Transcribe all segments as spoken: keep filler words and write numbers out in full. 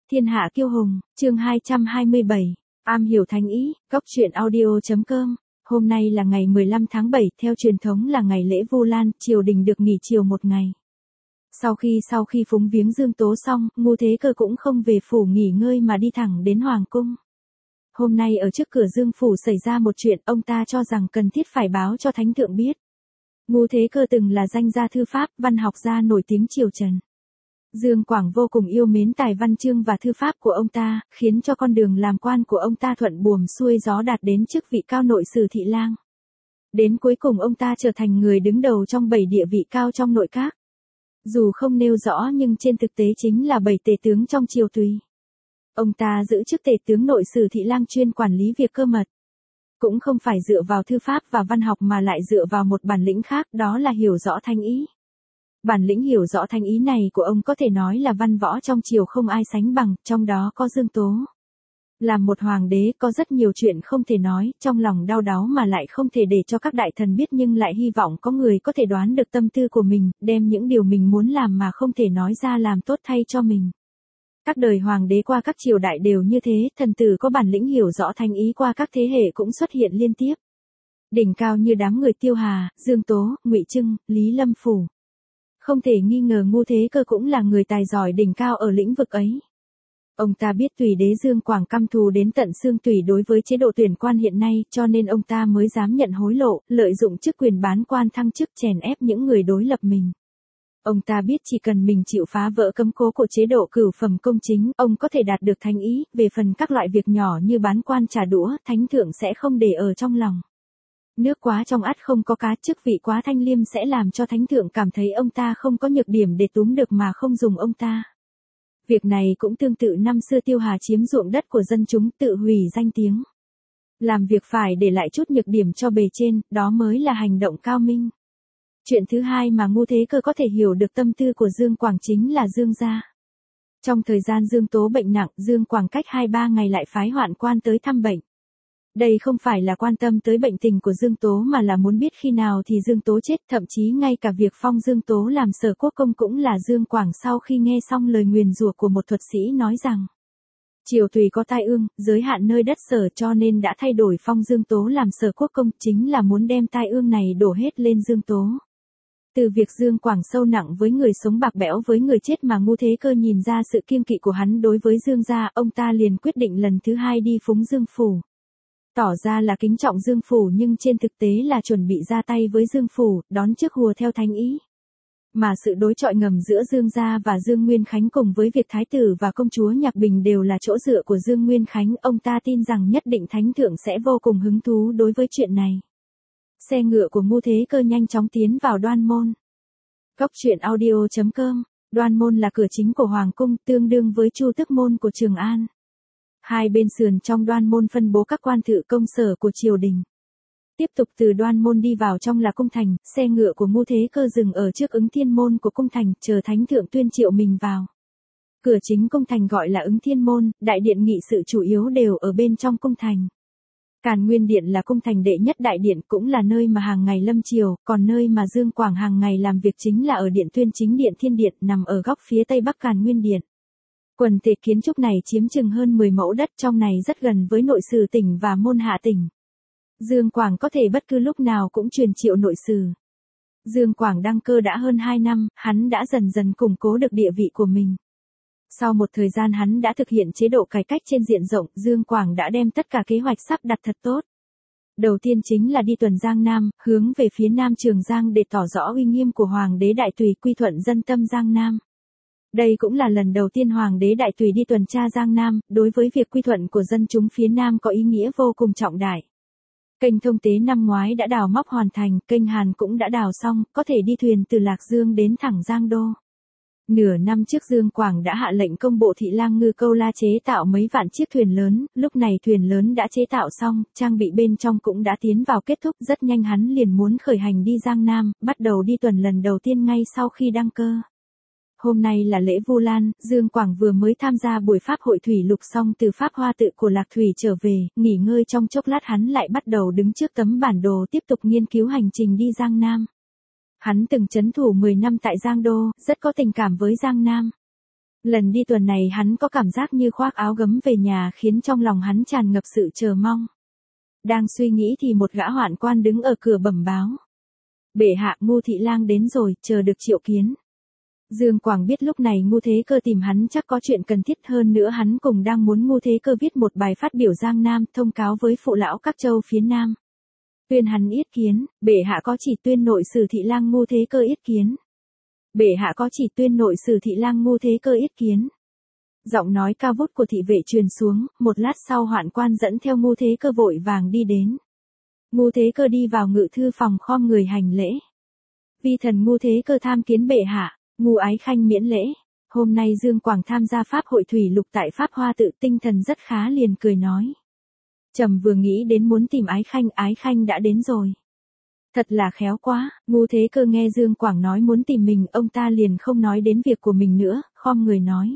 Thiên hạ kiêu hùng, chương hai trăm hai mươi bảy, am hiểu thánh ý, góc truyện audio.com. Hôm nay là ngày mười lăm tháng bảy, theo truyền thống là ngày lễ Vu Lan, triều đình được nghỉ chiều một ngày. Sau khi sau khi phúng viếng Dương Tố xong, Ngô Thế Cơ cũng không về phủ nghỉ ngơi mà đi thẳng đến Hoàng cung. Hôm nay ở trước cửa Dương phủ xảy ra một chuyện, ông ta cho rằng cần thiết phải báo cho thánh thượng biết. Ngô Thế Cơ từng là danh gia thư pháp, văn học gia nổi tiếng triều Trần. Dương Quảng vô cùng yêu mến tài văn chương và thư pháp của ông ta, khiến cho con đường làm quan của ông ta thuận buồm xuôi gió đạt đến chức vị cao nội sử thị lang. Đến cuối cùng ông ta trở thành người đứng đầu trong bảy địa vị cao trong nội các. Dù không nêu rõ nhưng trên thực tế chính là bảy tể tướng trong triều tùy. Ông ta giữ chức tể tướng nội sử thị lang chuyên quản lý việc cơ mật. Cũng không phải dựa vào thư pháp và văn học mà lại dựa vào một bản lĩnh khác, đó là hiểu rõ thánh ý. Bản lĩnh hiểu rõ thánh ý này của ông có thể nói là văn võ trong triều không ai sánh bằng, trong đó có Dương Tố. Làm một hoàng đế có rất nhiều chuyện không thể nói, trong lòng đau đáu mà lại không thể để cho các đại thần biết, nhưng lại hy vọng có người có thể đoán được tâm tư của mình, đem những điều mình muốn làm mà không thể nói ra làm tốt thay cho mình. Các đời hoàng đế qua các triều đại đều như thế, thần tử có bản lĩnh hiểu rõ thánh ý qua các thế hệ cũng xuất hiện liên tiếp. Đỉnh cao như đám người Tiêu Hà, Dương Tố, Ngụy Trưng, Lý Lâm Phủ. Không thể nghi ngờ Ngô Thế Cơ cũng là người tài giỏi đỉnh cao ở lĩnh vực ấy. Ông ta biết tùy đế Dương Quảng căm thù đến tận xương tủy đối với chế độ tuyển quan hiện nay, cho nên ông ta mới dám nhận hối lộ, lợi dụng chức quyền bán quan thăng chức chèn ép những người đối lập mình. Ông ta biết chỉ cần mình chịu phá vỡ cấm cố của chế độ cửu phẩm công chính, ông có thể đạt được thánh ý, về phần các loại việc nhỏ như bán quan trả đũa, thánh thượng sẽ không để ở trong lòng. Nước quá trong ắt không có cá, chức vị quá thanh liêm sẽ làm cho thánh thượng cảm thấy ông ta không có nhược điểm để túm được mà không dùng ông ta. Việc này cũng tương tự năm xưa Tiêu Hà chiếm ruộng đất của dân chúng, tự hủy danh tiếng. Làm việc phải để lại chút nhược điểm cho bề trên, đó mới là hành động cao minh. Chuyện thứ hai mà Ngô Thế Cơ có thể hiểu được tâm tư của Dương Quảng chính là Dương gia. Trong thời gian Dương Tố bệnh nặng, Dương Quảng cách hai ba ngày lại phái hoạn quan tới thăm bệnh. Đây không phải là quan tâm tới bệnh tình của Dương Tố mà là muốn biết khi nào thì Dương Tố chết, thậm chí ngay cả việc phong Dương Tố làm Sở Quốc công cũng là Dương Quảng sau khi nghe xong lời nguyền rủa của một thuật sĩ nói rằng triều tùy có tai ương, giới hạn nơi đất Sở, cho nên đã thay đổi phong Dương Tố làm Sở Quốc công, chính là muốn đem tai ương này đổ hết lên Dương Tố. Từ việc Dương Quảng sâu nặng với người sống bạc bẽo với người chết mà Ngô Thế Cơ nhìn ra sự kiêng kỵ của hắn đối với Dương gia, ông ta liền quyết định lần thứ hai đi phúng Dương phủ. Tỏ ra là kính trọng Dương phủ nhưng trên thực tế là chuẩn bị ra tay với Dương phủ, đón trước hùa theo thánh ý. Mà sự đối chọi ngầm giữa Dương gia và Dương Nguyên Khánh cùng với việc thái tử và công chúa Nhạc Bình đều là chỗ dựa của Dương Nguyên Khánh, ông ta tin rằng nhất định thánh thượng sẽ vô cùng hứng thú đối với chuyện này. Xe ngựa của Ngô Thế Cơ nhanh chóng tiến vào Đoan Môn. Góc truyện audio.com. Đoan Môn là cửa chính của Hoàng cung, tương đương với Chu Tước Môn của Trường An. Hai bên sườn trong Đoan Môn phân bố các quan thự công sở của triều đình. Tiếp tục từ Đoan Môn đi vào trong là cung thành, xe ngựa của Ngô Thế Cơ dừng ở trước Ứng Thiên Môn của cung thành, chờ thánh thượng tuyên triệu mình vào. Cửa chính cung thành gọi là Ứng Thiên Môn, đại điện nghị sự chủ yếu đều ở bên trong cung thành. Càn Nguyên Điện là cung thành đệ nhất đại điện, cũng là nơi mà hàng ngày lâm triều, còn nơi mà Dương Quảng hàng ngày làm việc chính là ở điện Tuyên Chính Điện Thiên Điện, nằm ở góc phía tây bắc Càn Nguyên Điện. Quần thể kiến trúc này chiếm chừng hơn mười mẫu đất, trong này rất gần với nội sử tỉnh và môn hạ tỉnh. Dương Quảng có thể bất cứ lúc nào cũng truyền triệu nội sử. Dương Quảng đăng cơ đã hơn hai năm, hắn đã dần dần củng cố được địa vị của mình. Sau một thời gian hắn đã thực hiện chế độ cải cách trên diện rộng, Dương Quảng đã đem tất cả kế hoạch sắp đặt thật tốt. Đầu tiên chính là đi tuần Giang Nam, hướng về phía Nam Trường Giang để tỏ rõ uy nghiêm của Hoàng đế Đại Tùy quy thuận dân tâm Giang Nam. Đây cũng là lần đầu tiên Hoàng đế Đại Tùy đi tuần tra Giang Nam, đối với việc quy thuận của dân chúng phía Nam có ý nghĩa vô cùng trọng đại. Kênh Thông Tế năm ngoái đã đào móc hoàn thành, kênh Hàn cũng đã đào xong, có thể đi thuyền từ Lạc Dương đến thẳng Giang Đô. Nửa năm trước Dương Quảng đã hạ lệnh công bộ thị lang Ngư Câu La chế tạo mấy vạn chiếc thuyền lớn, lúc này thuyền lớn đã chế tạo xong, trang bị bên trong cũng đã tiến vào kết thúc, rất nhanh hắn liền muốn khởi hành đi Giang Nam, bắt đầu đi tuần lần đầu tiên ngay sau khi đăng cơ. Hôm nay là lễ Vu Lan, Dương Quảng vừa mới tham gia buổi pháp hội thủy lục xong từ pháp hoa tự của Lạc Thủy trở về, nghỉ ngơi trong chốc lát hắn lại bắt đầu đứng trước tấm bản đồ tiếp tục nghiên cứu hành trình đi Giang Nam. Hắn từng trấn thủ mười năm tại Giang Đô, rất có tình cảm với Giang Nam. Lần đi tuần này hắn có cảm giác như khoác áo gấm về nhà khiến trong lòng hắn tràn ngập sự chờ mong. Đang suy nghĩ thì một gã hoạn quan đứng ở cửa bẩm báo. Bệ hạ, Ngu thị lang đến rồi, chờ được triệu kiến. Dương Quảng biết lúc này Ngu Thế Cơ tìm hắn chắc có chuyện cần thiết, hơn nữa hắn cùng đang muốn Ngu Thế Cơ viết một bài phát biểu Giang Nam thông cáo với phụ lão các châu phía Nam. Tuyên hắn yết kiến, bệ hạ có chỉ tuyên nội sử thị lang Ngu Thế Cơ yết kiến. Bệ hạ có chỉ tuyên nội sử thị lang Ngu Thế Cơ yết kiến. Giọng nói cao vút của thị vệ truyền xuống, một lát sau hoạn quan dẫn theo Ngu Thế Cơ vội vàng đi đến. Ngu Thế Cơ đi vào ngự thư phòng khom người hành lễ. Vi thần Ngu Thế Cơ tham kiến bệ hạ. Ngu Ái Khanh miễn lễ. Hôm nay Dương Quảng tham gia Pháp hội thủy lục tại Pháp Hoa Tự, tinh thần rất khá liền cười nói. Trầm vừa nghĩ đến muốn tìm Ái Khanh, Ái Khanh đã đến rồi. Thật là khéo quá. Ngu Thế Cơ nghe Dương Quảng nói muốn tìm mình, ông ta liền không nói đến việc của mình nữa, khom người nói.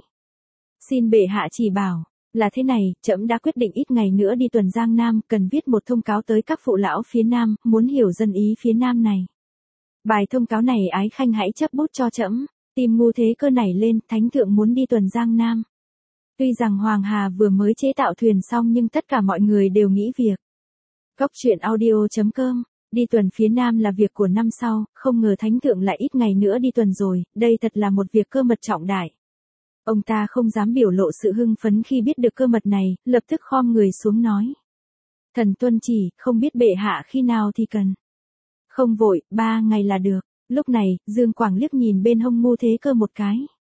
Xin bệ hạ chỉ bảo, là thế này, trẫm đã quyết định ít ngày nữa đi tuần Giang Nam, cần viết một thông cáo tới các phụ lão phía Nam, muốn hiểu dân ý phía Nam này. Bài thông cáo này Ái Khanh hãy chấp bút cho trẫm. Tim Ngu Thế Cơ nảy lên, thánh thượng muốn đi tuần Giang Nam. Tuy rằng Hoàng Hà vừa mới chế tạo thuyền xong nhưng tất cả mọi người đều nghĩ việc. Góc truyện audio chấm com, đi tuần phía Nam là việc của năm sau, không ngờ thánh thượng lại ít ngày nữa đi tuần rồi, đây thật là một việc cơ mật trọng đại. Ông ta không dám biểu lộ sự hưng phấn khi biết được cơ mật này, lập tức khom người xuống nói. Thần tuân chỉ, không biết bệ hạ khi nào thì cần. Không vội, ba ngày là được. Lúc này, Dương Quảng liếc nhìn bên hông Ngu Thế Cơ một cái.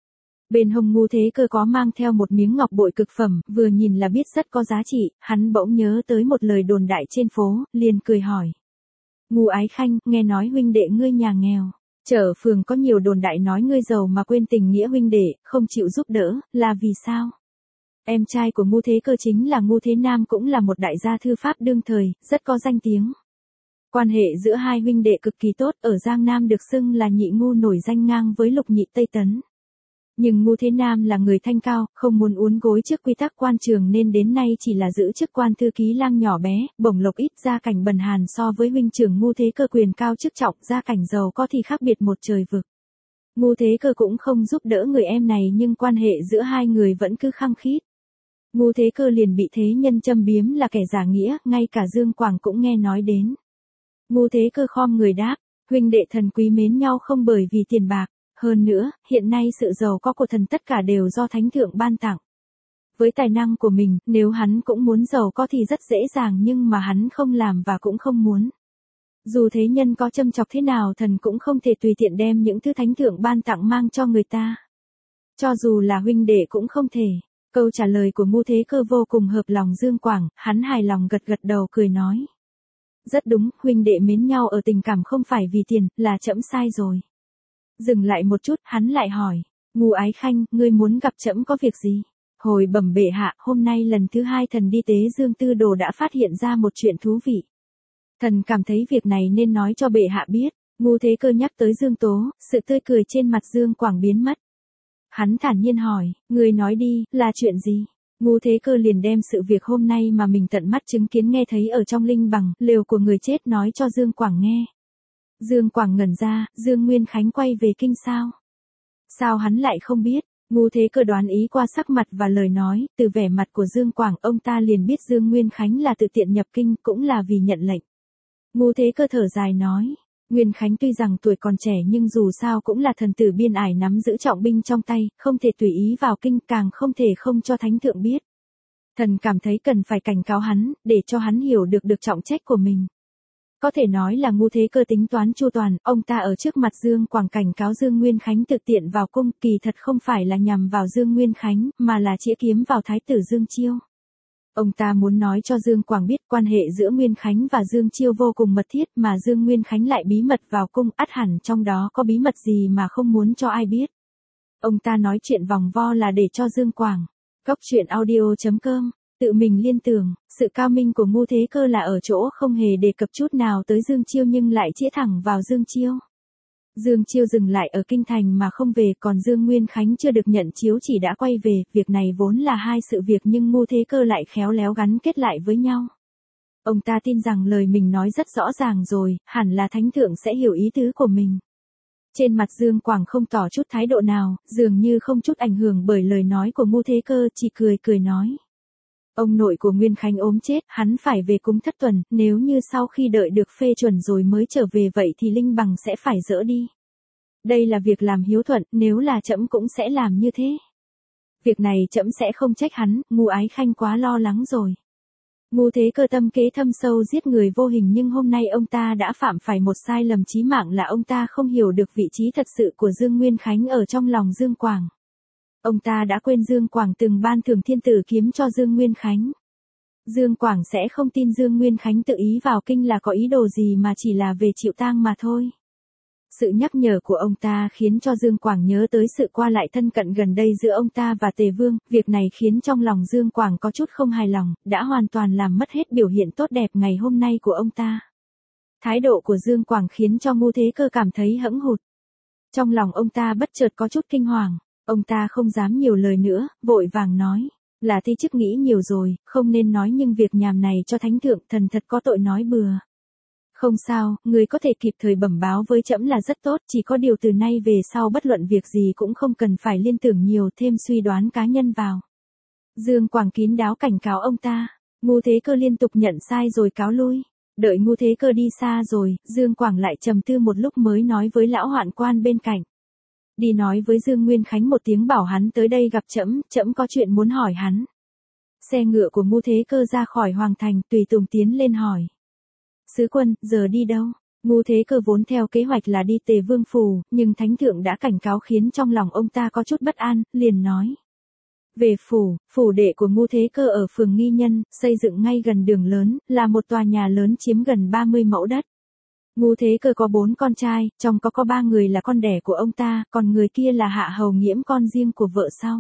Bên hông Ngu Thế Cơ có mang theo một miếng ngọc bội cực phẩm, vừa nhìn là biết rất có giá trị, hắn bỗng nhớ tới một lời đồn đại trên phố, liền cười hỏi. Ngu Ái Khanh, nghe nói huynh đệ ngươi nhà nghèo. Trở phường có nhiều đồn đại nói ngươi giàu mà quên tình nghĩa huynh đệ, không chịu giúp đỡ, là vì sao? Em trai của Ngu Thế Cơ chính là Ngu Thế Nam, cũng là một đại gia thư pháp đương thời, rất có danh tiếng. Quan hệ giữa hai huynh đệ cực kỳ tốt, ở Giang Nam được xưng là nhị ngu, nổi danh ngang với lục nhị Tây Tấn. Nhưng Ngu Thế Nam là người thanh cao, không muốn uốn gối trước quy tắc quan trường nên đến nay chỉ là giữ chức quan thư ký lang nhỏ bé, bổng lộc ít, gia cảnh bần hàn, so với huynh trưởng Ngu Thế Cơ quyền cao chức trọng, gia cảnh giàu có thì khác biệt một trời vực. Ngu Thế Cơ cũng không giúp đỡ người em này nhưng quan hệ giữa hai người vẫn cứ khăng khít. Ngu Thế Cơ liền bị thế nhân châm biếm là kẻ giả nghĩa, ngay cả Dương Quảng cũng nghe nói đến. Ngu Thế Cơ khom người đáp, huynh đệ thần quý mến nhau không bởi vì tiền bạc, hơn nữa, hiện nay sự giàu có của thần tất cả đều do thánh thượng ban tặng. Với tài năng của mình, nếu hắn cũng muốn giàu có thì rất dễ dàng nhưng mà hắn không làm và cũng không muốn. Dù thế nhân có châm chọc thế nào thần cũng không thể tùy tiện đem những thứ thánh thượng ban tặng mang cho người ta. Cho dù là huynh đệ cũng không thể. Câu trả lời của Ngu Thế Cơ vô cùng hợp lòng Dương Quảng, hắn hài lòng gật gật đầu cười nói. Rất đúng, huynh đệ mến nhau ở tình cảm không phải vì tiền, là trẫm sai rồi. Dừng lại một chút, hắn lại hỏi, Ngu Ái Khanh, ngươi muốn gặp trẫm có việc gì? Hồi bẩm bệ hạ, hôm nay lần thứ hai thần đi tế Dương Tư Đồ đã phát hiện ra một chuyện thú vị. Thần cảm thấy việc này nên nói cho bệ hạ biết. Ngu Thế Cơ nhắc tới Dương Tố, sự tươi cười trên mặt Dương Quảng biến mất. Hắn thản nhiên hỏi, ngươi nói đi, là chuyện gì? Ngu Thế Cơ liền đem sự việc hôm nay mà mình tận mắt chứng kiến nghe thấy ở trong linh bằng, lều của người chết nói cho Dương Quảng nghe. Dương Quảng ngẩn ra, Dương Nguyên Khánh quay về kinh sao? Sao hắn lại không biết? Ngu Thế Cơ đoán ý qua sắc mặt và lời nói, từ vẻ mặt của Dương Quảng ông ta liền biết Dương Nguyên Khánh là tự tiện nhập kinh, cũng là vì nhận lệnh. Ngu Thế Cơ thở dài nói, Nguyên Khánh tuy rằng tuổi còn trẻ nhưng dù sao cũng là thần tử biên ải nắm giữ trọng binh trong tay, không thể tùy ý vào kinh, càng không thể không cho thánh thượng biết. Thần cảm thấy cần phải cảnh cáo hắn, để cho hắn hiểu được được trọng trách của mình. Có thể nói là Ngu Thế Cơ tính toán chu toàn, ông ta ở trước mặt Dương Quảng cảnh cáo Dương Nguyên Khánh thực tiện vào cung, kỳ thật không phải là nhằm vào Dương Nguyên Khánh, mà là chĩa kiếm vào thái tử Dương Chiêu. Ông ta muốn nói cho Dương Quảng biết quan hệ giữa Nguyên Khánh và Dương Chiêu vô cùng mật thiết mà Dương Nguyên Khánh lại bí mật vào cung, ắt hẳn trong đó có bí mật gì mà không muốn cho ai biết. Ông ta nói chuyện vòng vo là để cho Dương Quảng. Góc truyện audio chấm com, tự mình liên tưởng, sự cao minh của Ngu Thế Cơ là ở chỗ không hề đề cập chút nào tới Dương Chiêu nhưng lại chĩa thẳng vào Dương Chiêu. Dương Chiêu dừng lại ở kinh thành mà không về, còn Dương Nguyên Khánh chưa được nhận chiếu chỉ đã quay về, việc này vốn là hai sự việc nhưng Ngu Thế Cơ lại khéo léo gắn kết lại với nhau. Ông ta tin rằng lời mình nói rất rõ ràng rồi, hẳn là thánh thượng sẽ hiểu ý tứ của mình. Trên mặt Dương Quảng không tỏ chút thái độ nào, dường như không chút ảnh hưởng bởi lời nói của Ngu Thế Cơ, chỉ cười cười nói. Ông nội của Nguyên Khánh ốm chết, hắn phải về cúng thất tuần, nếu như sau khi đợi được phê chuẩn rồi mới trở về vậy thì linh bằng sẽ phải dỡ đi. Đây là việc làm hiếu thuận, nếu là trẫm cũng sẽ làm như thế. Việc này trẫm sẽ không trách hắn, Ngu Ái Khanh quá lo lắng rồi. Ngu Thế Cơ tâm kế thâm sâu giết người vô hình, nhưng hôm nay ông ta đã phạm phải một sai lầm chí mạng là ông ta không hiểu được vị trí thật sự của Dương Nguyên Khánh ở trong lòng Dương Quảng. Ông ta đã quên Dương Quảng từng ban thưởng thiên tử kiếm cho Dương Nguyên Khánh. Dương Quảng sẽ không tin Dương Nguyên Khánh tự ý vào kinh là có ý đồ gì mà chỉ là về chịu tang mà thôi. Sự nhắc nhở của ông ta khiến cho Dương Quảng nhớ tới sự qua lại thân cận gần đây giữa ông ta và Tề Vương, việc này khiến trong lòng Dương Quảng có chút không hài lòng, đã hoàn toàn làm mất hết biểu hiện tốt đẹp ngày hôm nay của ông ta. Thái độ của Dương Quảng khiến cho Ngu Thế Cơ cảm thấy hẫng hụt. Trong lòng ông ta bất chợt có chút kinh hoàng, ông ta không dám nhiều lời nữa, vội vàng nói, là ti chức nghĩ nhiều rồi, không nên nói nhưng việc nhàm này cho thánh thượng thần thật có tội nói bừa. Không sao, người có thể kịp thời bẩm báo với trẫm là rất tốt, chỉ có điều từ nay về sau bất luận việc gì cũng không cần phải liên tưởng nhiều thêm suy đoán cá nhân vào. Dương Quảng kín đáo cảnh cáo ông ta, Ngu Thế Cơ liên tục nhận sai rồi cáo lui. Đợi Ngu Thế Cơ đi xa rồi, Dương Quảng lại trầm tư một lúc mới nói với lão hoạn quan bên cạnh. Đi nói với Dương Nguyên Khánh một tiếng bảo hắn tới đây gặp trẫm, trẫm có chuyện muốn hỏi hắn. Xe ngựa của Ngu Thế Cơ ra khỏi hoàng thành, tùy tùng tiến lên hỏi. Sứ quân, giờ đi đâu? Ngu Thế Cơ vốn theo kế hoạch là đi Tề Vương phủ, nhưng thánh thượng đã cảnh cáo khiến trong lòng ông ta có chút bất an, liền nói. Về phủ, phủ đệ của Ngu Thế Cơ ở phường Nghi Nhân, xây dựng ngay gần đường lớn, là một tòa nhà lớn chiếm gần ba mươi mẫu đất. Ngu Thế Cơ có bốn con trai, trong có có ba người là con đẻ của ông ta, còn người kia là Hạ Hầu Nghiễm con riêng của vợ sau.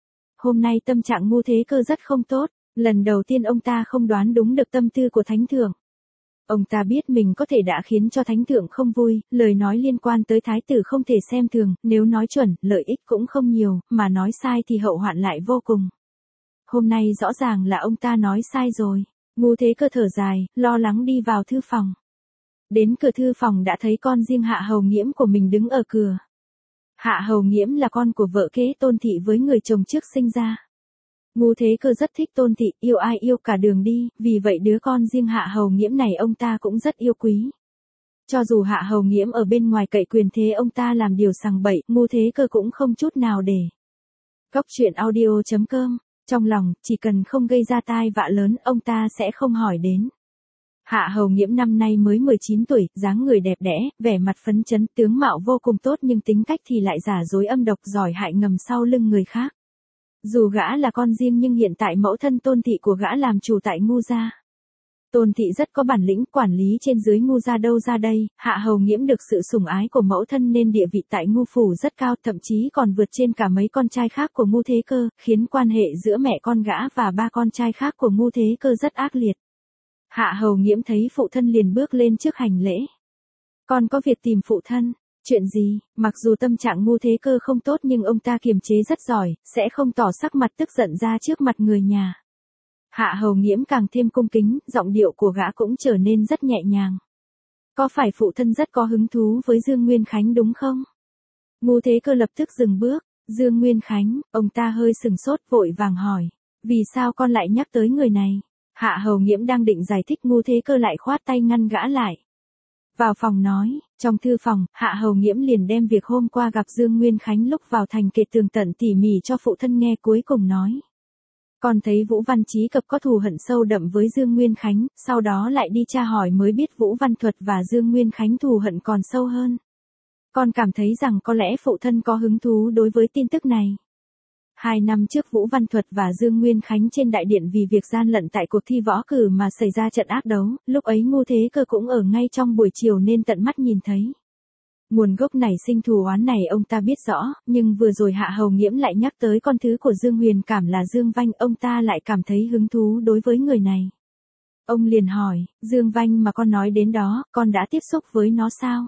Hôm nay tâm trạng Ngu Thế Cơ rất không tốt, lần đầu tiên ông ta không đoán đúng được tâm tư của thánh thượng. Ông ta biết mình có thể đã khiến cho thánh thượng không vui, lời nói liên quan tới thái tử không thể xem thường, nếu nói chuẩn, lợi ích cũng không nhiều, mà nói sai thì hậu hoạn lại vô cùng. Hôm nay rõ ràng là ông ta nói sai rồi. Ngu Thế Cơ thở dài, lo lắng đi vào thư phòng. Đến cửa thư phòng đã thấy con riêng Hạ Hầu Nghiễm của mình đứng ở cửa. Hạ Hầu Nghiễm là con của vợ kế Tôn Thị với người chồng trước sinh ra. Ngu Thế Cơ rất thích Tôn Thị, yêu ai yêu cả đường đi, vì vậy đứa con riêng Hạ Hầu Nghiễm này ông ta cũng rất yêu quý. Cho dù Hạ Hầu Nghiễm ở bên ngoài cậy quyền thế ông ta làm điều sằng bậy, Ngu Thế Cơ cũng không chút nào để. Cốc truyện audio chấm com, trong lòng, chỉ cần không gây ra tai vạ lớn, ông ta sẽ không hỏi đến. Hạ Hầu Nghiễm năm nay mới mười chín tuổi, dáng người đẹp đẽ, vẻ mặt phấn chấn, tướng mạo vô cùng tốt nhưng tính cách thì lại giả dối âm độc, giỏi hại ngầm sau lưng người khác. Dù gã là con riêng nhưng hiện tại mẫu thân Tôn Thị của gã làm chủ tại Ngu gia. Tôn Thị rất có bản lĩnh, quản lý trên dưới Ngu gia đâu ra đây, Hạ Hầu Nghiễm được sự sủng ái của mẫu thân nên địa vị tại Ngu phủ rất cao, thậm chí còn vượt trên cả mấy con trai khác của Ngu Thế Cơ, khiến quan hệ giữa mẹ con gã và ba con trai khác của Ngu Thế Cơ rất ác liệt. Hạ Hầu Nghiễm thấy phụ thân liền bước lên trước hành lễ. Con có việc tìm phụ thân. Chuyện gì? Mặc dù tâm trạng Ngu Thế Cơ không tốt nhưng ông ta kiềm chế rất giỏi, sẽ không tỏ sắc mặt tức giận ra trước mặt người nhà. Hạ Hầu Nghiễm càng thêm cung kính, giọng điệu của gã cũng trở nên rất nhẹ nhàng. Có phải phụ thân rất có hứng thú với Dương Nguyên Khánh đúng không? Ngu Thế Cơ lập tức dừng bước. Dương Nguyên Khánh, ông ta hơi sừng sốt vội vàng hỏi. Vì sao con lại nhắc tới người này? Hạ Hầu Nghiễm đang định giải thích, Ngu Thế Cơ lại khoát tay ngăn gã lại. Vào phòng nói, trong thư phòng, Hạ Hầu Nghiễm liền đem việc hôm qua gặp Dương Nguyên Khánh lúc vào thành kể tường tận tỉ mỉ cho phụ thân nghe, cuối cùng nói. Con thấy Vũ Văn Chí Cập có thù hận sâu đậm với Dương Nguyên Khánh, sau đó lại đi tra hỏi mới biết Vũ Văn Thuật và Dương Nguyên Khánh thù hận còn sâu hơn. Con cảm thấy rằng có lẽ phụ thân có hứng thú đối với tin tức này. Hai năm trước Vũ Văn Thuật và Dương Nguyên Khánh trên đại điện vì việc gian lận tại cuộc thi võ cử mà xảy ra trận ác đấu, lúc ấy Ngu Thế Cơ cũng ở ngay trong buổi chiều nên tận mắt nhìn thấy. Nguồn gốc nảy sinh thù oán này ông ta biết rõ, nhưng vừa rồi Hạ Hầu Nghiễm lại nhắc tới con thứ của Dương Huyền Cảm là Dương Vanh, ông ta lại cảm thấy hứng thú đối với người này. Ông liền hỏi, Dương Vanh mà con nói đến đó, con đã tiếp xúc với nó sao?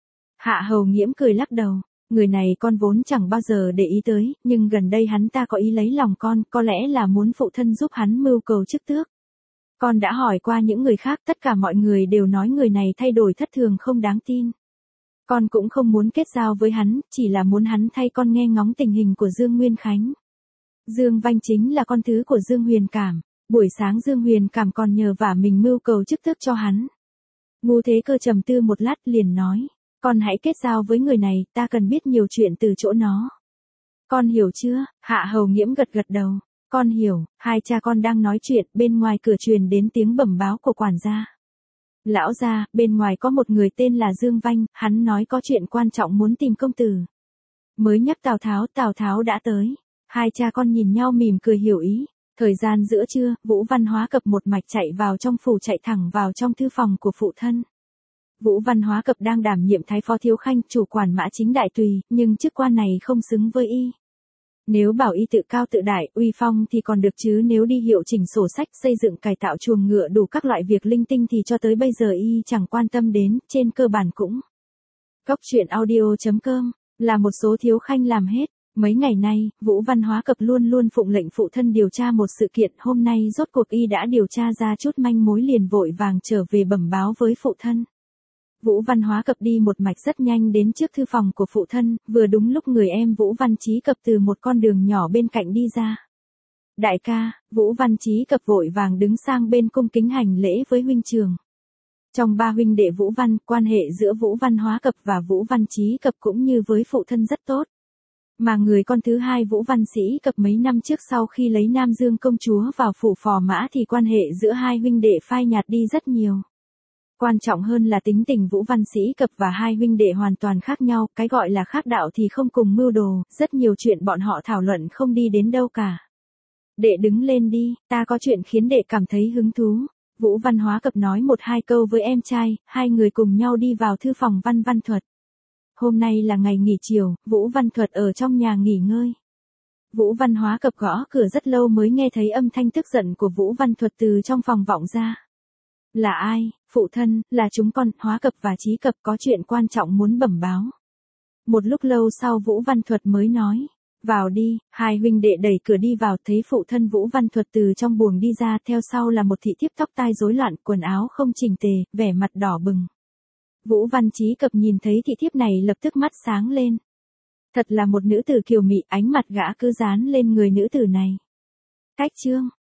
Hạ Hầu Nghiễm cười lắc đầu. Người này con vốn chẳng bao giờ để ý tới, nhưng gần đây hắn ta có ý lấy lòng con, có lẽ là muốn phụ thân giúp hắn mưu cầu chức tước. Con đã hỏi qua những người khác, tất cả mọi người đều nói người này thay đổi thất thường không đáng tin. Con cũng không muốn kết giao với hắn, chỉ là muốn hắn thay con nghe ngóng tình hình của Dương Nguyên Khánh. Dương Vanh chính là con thứ của Dương Huyền Cảm. Buổi sáng Dương Huyền Cảm còn nhờ vả mình mưu cầu chức tước cho hắn. Ngô Thế Cơ trầm tư một lát liền nói, con hãy kết giao với người này, ta cần biết nhiều chuyện từ chỗ nó. Con hiểu chưa? Hạ Hầu Nghiễm gật gật đầu. Con hiểu. Hai cha con đang nói chuyện, bên ngoài cửa truyền đến tiếng bẩm báo của quản gia. Lão gia, bên ngoài có một người tên là Dương Vanh, hắn nói có chuyện quan trọng muốn tìm công tử. Mới nhắc Tào Tháo, Tào Tháo đã tới. Hai cha con nhìn nhau mỉm cười hiểu ý. Thời gian giữa trưa, Vũ Văn Hóa Cập một mạch chạy vào trong phủ, chạy thẳng vào trong thư phòng của phụ thân. Vũ Văn Hóa Cập đang đảm nhiệm thái phó thiếu khanh, chủ quản mã chính đại tùy, nhưng chức quan này không xứng với y. Nếu bảo y tự cao tự đại, uy phong thì còn được chứ, nếu đi hiệu chỉnh sổ sách, xây dựng cải tạo chuồng ngựa, đủ các loại việc linh tinh thì cho tới bây giờ y chẳng quan tâm đến, trên cơ bản cũng. Góc truyện audio chấm com là một số thiếu khanh làm hết. Mấy ngày nay, Vũ Văn Hóa Cập luôn luôn phụng lệnh phụ thân điều tra một sự kiện, hôm nay rốt cuộc y đã điều tra ra chút manh mối liền vội vàng trở về bẩm báo với phụ thân. Vũ Văn Hóa Cập đi một mạch rất nhanh đến trước thư phòng của phụ thân, vừa đúng lúc người em Vũ Văn Chí Cập từ một con đường nhỏ bên cạnh đi ra. Đại ca, Vũ Văn Chí Cập vội vàng đứng sang bên cung kính hành lễ với huynh trưởng. Trong ba huynh đệ Vũ Văn, quan hệ giữa Vũ Văn Hóa Cập và Vũ Văn Chí Cập cũng như với phụ thân rất tốt. Mà người con thứ hai Vũ Văn Sĩ Cập mấy năm trước sau khi lấy Nam Dương công chúa vào phủ Phò Mã thì quan hệ giữa hai huynh đệ phai nhạt đi rất nhiều. Quan trọng hơn là tính tình Vũ Văn Sĩ Cập và hai huynh đệ hoàn toàn khác nhau, cái gọi là khác đạo thì không cùng mưu đồ, rất nhiều chuyện bọn họ thảo luận không đi đến đâu cả. Đệ đứng lên đi, ta có chuyện khiến đệ cảm thấy hứng thú. Vũ Văn Hóa Cập nói một hai câu với em trai, hai người cùng nhau đi vào thư phòng Văn Văn Thuật. Hôm nay là ngày nghỉ chiều, Vũ Văn Thuật ở trong nhà nghỉ ngơi. Vũ Văn Hóa Cập gõ cửa rất lâu mới nghe thấy âm thanh tức giận của Vũ Văn Thuật từ trong phòng vọng ra. Là ai? Phụ thân, là chúng con, Hóa Cập và Chí Cập có chuyện quan trọng muốn bẩm báo. Một lúc lâu sau Vũ Văn Thuật mới nói, vào đi. Hai huynh đệ đẩy cửa đi vào, thấy phụ thân Vũ Văn Thuật từ trong buồng đi ra, theo sau là một thị thiếp tóc tai rối loạn, quần áo không chỉnh tề, vẻ mặt đỏ bừng. Vũ Văn Chí Cập nhìn thấy thị thiếp này lập tức mắt sáng lên. Thật là một nữ tử kiều mị, ánh mặt gã cứ dán lên người nữ tử này. Cách chương,